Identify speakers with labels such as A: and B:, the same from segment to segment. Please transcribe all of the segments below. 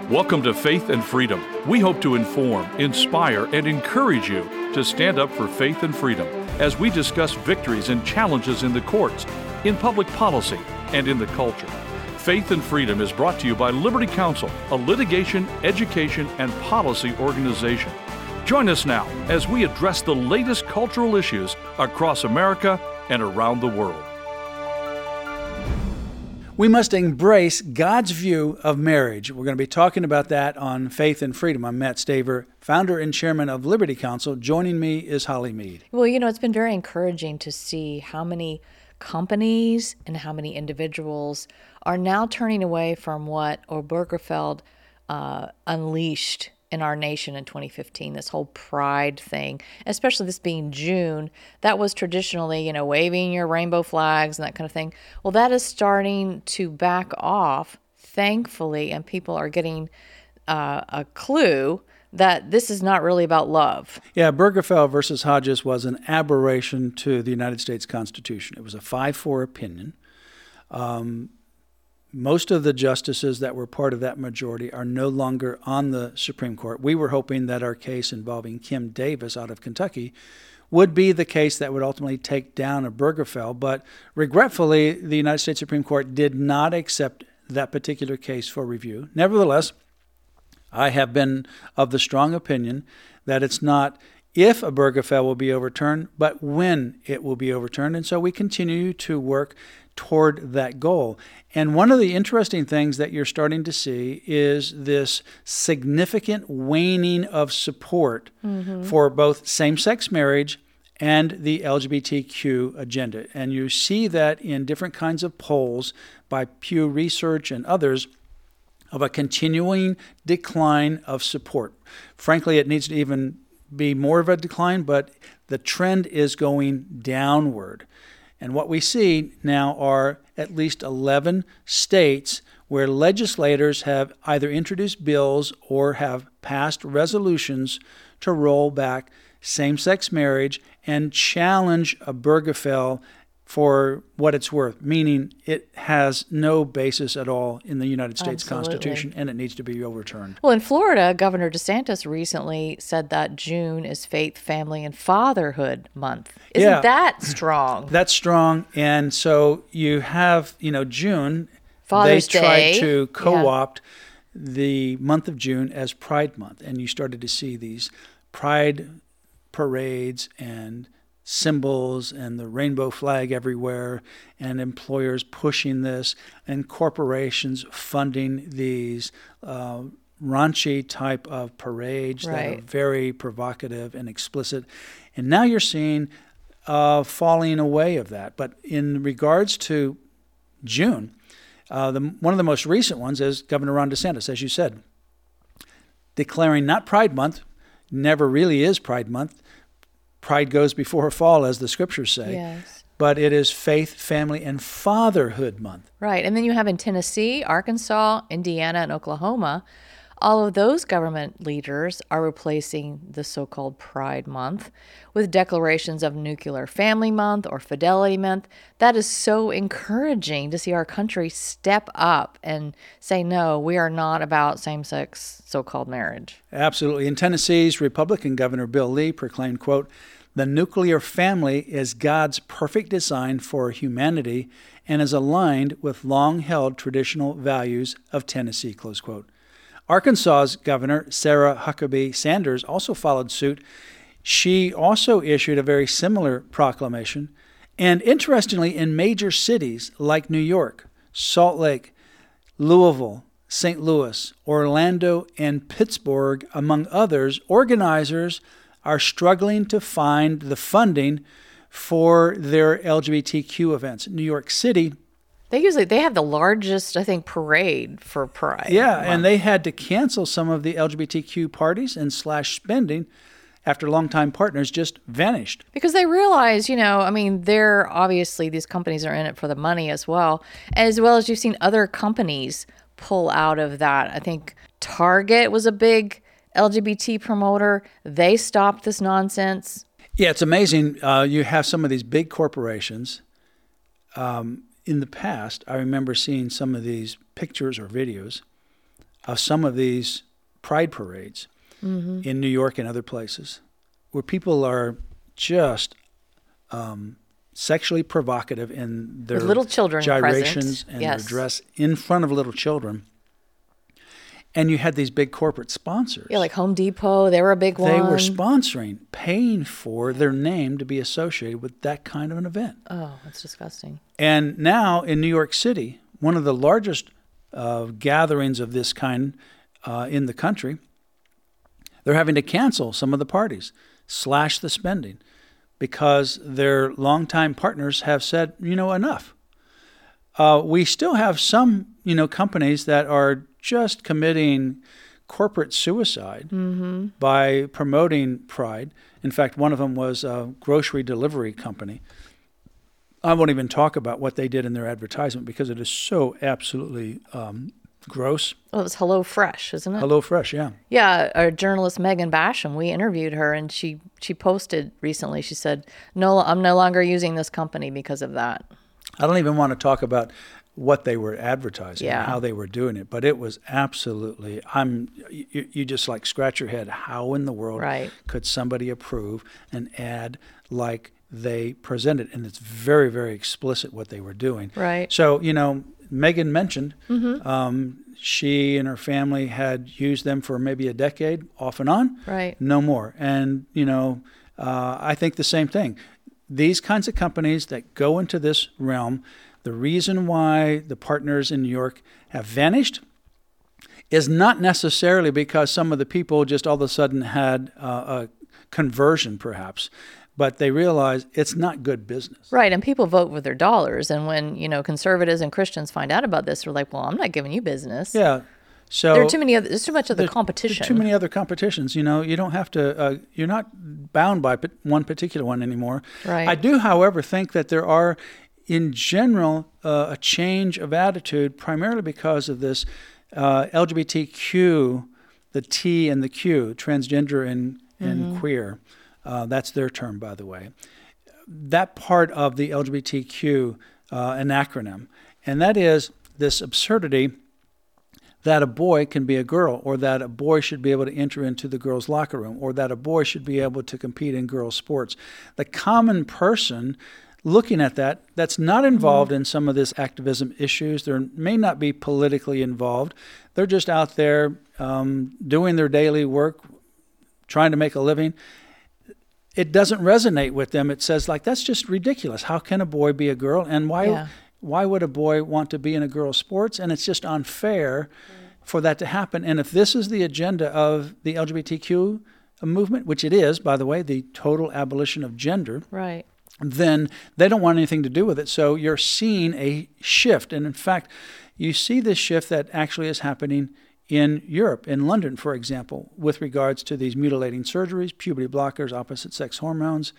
A: Welcome to Faith and Freedom. We hope to inform, inspire, and encourage you to stand up for faith and freedom as we discuss victories and challenges in the courts, in public policy, and in the culture. Faith and Freedom is brought to you by Liberty Counsel, a litigation, education, and policy organization. Join us now as we address the latest cultural issues across America and around the world.
B: We must embrace God's view of marriage. We're going to be talking about that on Faith and Freedom. I'm Matt Staver, founder and chairman of Liberty Counsel. Joining me is Holly Mead.
C: Well, it's been very encouraging to see how many companies and how many individuals are now turning away from what Obergefell unleashed in our nation in 2015, this whole pride thing, especially this being June. That was traditionally, waving your rainbow flags and that kind of thing. Well, that is starting to back off, thankfully, and people are getting a clue that this is not really about love.
B: Yeah, Obergefell versus Hodges was an aberration to the United States Constitution. It was a 5-4 opinion. Most of the justices that were part of that majority are no longer on the Supreme Court. We were hoping that our case involving Kim Davis out of Kentucky would be the case that would ultimately take down Obergefell, but regretfully, the United States Supreme Court did not accept that particular case for review. Nevertheless, I have been of the strong opinion that it's not if Obergefell will be overturned, but when it will be overturned, and so we continue to work toward that goal. And one of the interesting things that you're starting to see is this significant waning of support for both same-sex marriage and the LGBTQ agenda. And you see that in different kinds of polls by Pew Research and others of a continuing decline of support. Frankly, it needs to even be more of a decline, but the trend is going downward. And what we see now are at least 11 states where legislators have either introduced bills or have passed resolutions to roll back same-sex marriage and challenge Obergefell for what it's worth, meaning it has no basis at all in the United States Constitution, and it needs to be overturned.
C: Well, in Florida, Governor DeSantis recently said that June is Faith, Family, and Fatherhood Month. Isn't that strong?
B: That's strong. And so you have, June,
C: Father's
B: they
C: Day.
B: tried to co-opt the month of June as Pride Month, and you started to see these pride parades and symbols and the rainbow flag everywhere, and employers pushing this, and corporations funding these raunchy type of parades that are very provocative and explicit. And now you're seeing falling away of that. But in regards to June, one of the most recent ones is Governor Ron DeSantis, as you said, declaring not Pride Month, never really is Pride Month. Pride goes before a fall, as the scriptures say.
C: Yes.
B: But it is Faith, Family, and Fatherhood Month.
C: Right. And then you have in Tennessee, Arkansas, Indiana, and Oklahoma, all of those government leaders are replacing the so-called Pride Month with declarations of Nuclear Family Month or Fidelity Month. That is so encouraging to see our country step up and say, no, we are not about same-sex so-called marriage.
B: Absolutely. In Tennessee's Republican Governor Bill Lee proclaimed, quote, "The nuclear family is God's perfect design for humanity and is aligned with long-held traditional values of Tennessee," close quote. Arkansas's Governor Sarah Huckabee Sanders also followed suit. She also issued a very similar proclamation. And interestingly, in major cities like New York, Salt Lake, Louisville, St. Louis, Orlando, and Pittsburgh, among others, organizers are struggling to find the funding for their LGBTQ events. New York City,
C: They have the largest, I think, parade for Pride.
B: Yeah, and they had to cancel some of the LGBTQ parties and slash spending after longtime partners just vanished.
C: Because they realize, they're obviously, these companies are in it for the money as well as you've seen other companies pull out of that. I think Target was a big LGBT promoter. They stopped this nonsense.
B: Yeah, it's amazing. You have some of these big corporations. In the past, I remember seeing some of these pictures or videos of some of these pride parades in New York and other places where people are just sexually provocative in their
C: with little children
B: gyrations
C: present.
B: and
C: Yes.
B: their dress in front of little children. And you had these big corporate sponsors.
C: Yeah, like Home Depot, they were a big one.
B: They were sponsoring, paying for their name to be associated with that kind of an event.
C: Oh, that's disgusting.
B: And now in New York City, one of the largest gatherings of this kind in the country, they're having to cancel some of the parties, slash the spending, because their longtime partners have said, enough. We still have some, companies that are just committing corporate suicide by promoting pride. In fact, one of them was a grocery delivery company. I won't even talk about what they did in their advertisement because it is so absolutely gross.
C: Well, it was Hello Fresh, isn't it?
B: HelloFresh, yeah.
C: Yeah, our journalist Megan Basham, we interviewed her, and she posted recently, she said, "No, I'm no longer using this company because of that."
B: I don't even want to talk about what they were advertising
C: Yeah.
B: and how they were doing it, but it was absolutely, you just like scratch your head. How in the world
C: Right.
B: could somebody approve an ad like they presented? And it's very, very explicit what they were doing.
C: Right.
B: So, Megan mentioned she and her family had used them for maybe a decade off and on.
C: Right.
B: No more. And, I think the same thing. These kinds of companies that go into this realm, the reason why the partners in New York have vanished is not necessarily because some of the people just all of a sudden had a conversion, perhaps, but they realize it's not good business.
C: Right, and people vote with their dollars, and when, conservatives and Christians find out about this, they're like, well, I'm not giving you business.
B: Yeah. So
C: There's too much other competition.
B: There's too many other competitions. You don't have to, you're not bound by one particular one anymore.
C: Right.
B: I do, however, think that there are, in general, a change of attitude, primarily because of this LGBTQ, the T and the Q, transgender and queer. That's their term, by the way. That part of the LGBTQ, an acronym, and that is this absurdity that a boy can be a girl, or that a boy should be able to enter into the girls' locker room, or that a boy should be able to compete in girls' sports. The common person looking at that's not involved in some of this activism issues, they may not be politically involved. They're just out there doing their daily work, trying to make a living. It doesn't resonate with them. It says, that's just ridiculous. How can a boy be a girl? And why would a boy want to be in a girl's sports? And it's just unfair for that to happen. And if this is the agenda of the LGBTQ movement, which it is, by the way, the total abolition of gender,
C: Right.
B: then they don't want anything to do with it. So you're seeing a shift. And in fact, you see this shift that actually is happening in Europe, in London, for example, with regards to these mutilating surgeries, puberty blockers, opposite sex hormones.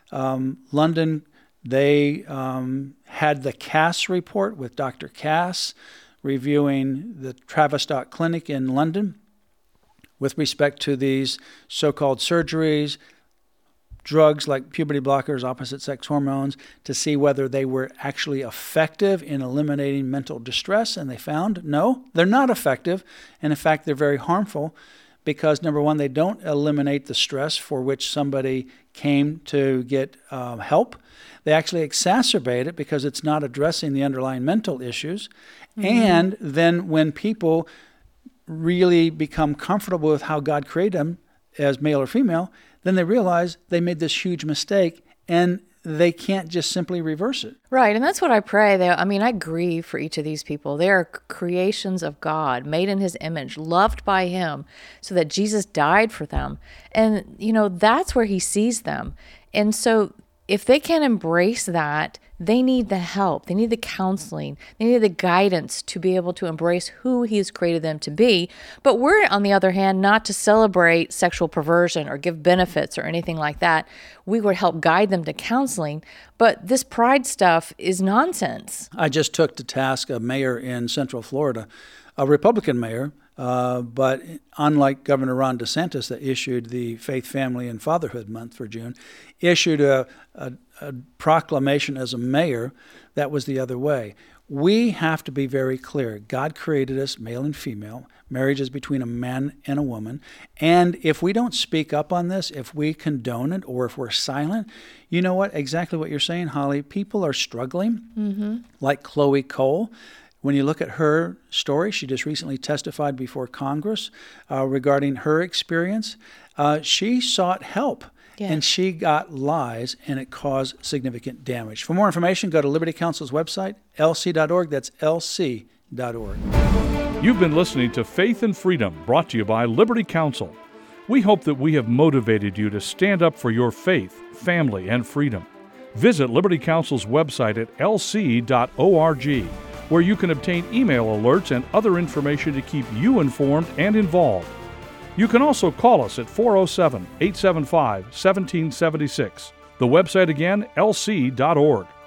B: London, they had the Cass report with Dr. Cass reviewing the Tavistock Clinic in London with respect to these so-called surgeries, drugs like puberty blockers, opposite sex hormones, to see whether they were actually effective in eliminating mental distress. And they found, no, they're not effective. And in fact, they're very harmful because, number one, they don't eliminate the stress for which somebody came to get help. They actually exacerbate it because it's not addressing the underlying mental issues. And then when people really become comfortable with how God created them as male or female, then they realize they made this huge mistake and they can't just simply reverse it.
C: Right, and that's what I pray. I grieve for each of these people. They are creations of God, made in his image, loved by him, so that Jesus died for them. And, that's where he sees them. And so if they can't embrace that, they need the help. They need the counseling. They need the guidance to be able to embrace who he has created them to be. But we're, on the other hand, not to celebrate sexual perversion or give benefits or anything like that. We would help guide them to counseling. But this pride stuff is nonsense.
B: I just took to task a mayor in Central Florida, a Republican mayor, but unlike Governor Ron DeSantis that issued the Faith, Family, and Fatherhood Month for June, issued a proclamation as a mayor that was the other way. we have to be very clear. God created us male and female. Marriage is between a man and a woman. And if we don't speak up on this, if we condone it, or if we're silent, you know what? Exactly what you're saying, Holly. People are struggling, like Chloe Cole. When you look at her story, she just recently testified before Congress regarding her experience. She sought help. Yeah. And she got lies, and it caused significant damage. For more information, go to Liberty Counsel's website, lc.org. That's lc.org.
A: You've been listening to Faith and Freedom, brought to you by Liberty Counsel. We hope that we have motivated you to stand up for your faith, family, and freedom. Visit Liberty Counsel's website at lc.org, where you can obtain email alerts and other information to keep you informed and involved. You can also call us at 407-875-1776. The website again, lc.org.